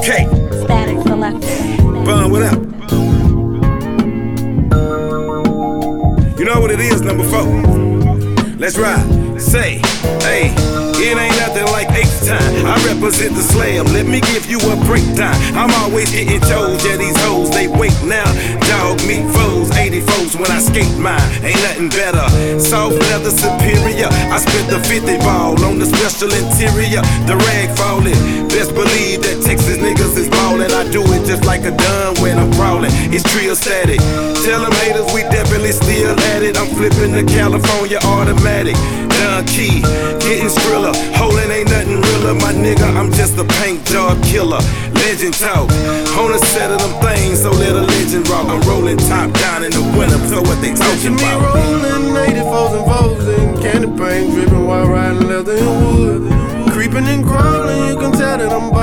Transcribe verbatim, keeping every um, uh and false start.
Okay. Static Selector. Bun, what up? You know what it is, number four. Let's ride. Say, hey, it ain't nothing like H time. I represent the slam. Let me give you a breakdown. I'm always hitting toes. Yeah, these hoes, they wait now. Dog meat foes, eighty-fours when I skate mine. Ain't nothing better. Soft leather superior. I spent the fifty ball on the special interior. The rag falling. Best believe that Texas niggas is ballin'. I do it just like a dun when I'm crawling. It's trio static. Tell them haters we definitely still at it. I'm flipping the California automatic. Dun key, getting skriller. Holding ain't nothing realer. My nigga, I'm just a paint job killer. Legend talk. On a set of them things, so let a legend rock. I'm rolling top down in the winter. So what they talking me about? rolling eighty-fours and fours and candy paint dripping while riding leather and wood. Creeping and crawling, you can tell that I'm